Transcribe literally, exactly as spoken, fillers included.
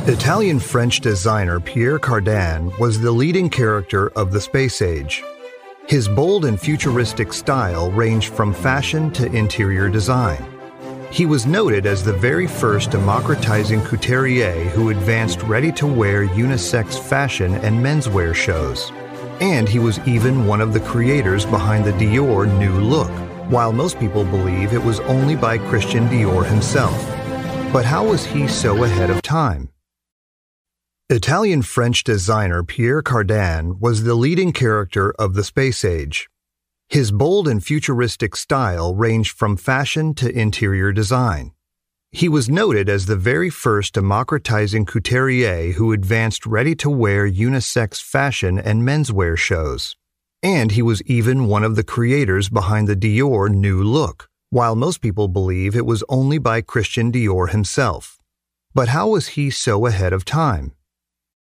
Italian-French designer Pierre Cardin was the leading character of the space age. His bold and futuristic style ranged from fashion to interior design. He was noted as the very first democratizing couturier who advanced ready-to-wear unisex fashion and menswear shows. And he was even one of the creators behind the Dior New Look, while most people believe it was only by Christian Dior himself. But how was he so ahead of time? Italian-French designer Pierre Cardin was the leading character of the space age. His bold and futuristic style ranged from fashion to interior design. He was noted as the very first democratizing couturier who advanced ready-to-wear unisex fashion and menswear shows. And he was even one of the creators behind the Dior New Look, while most people believe it was only by Christian Dior himself. But how was he so ahead of time?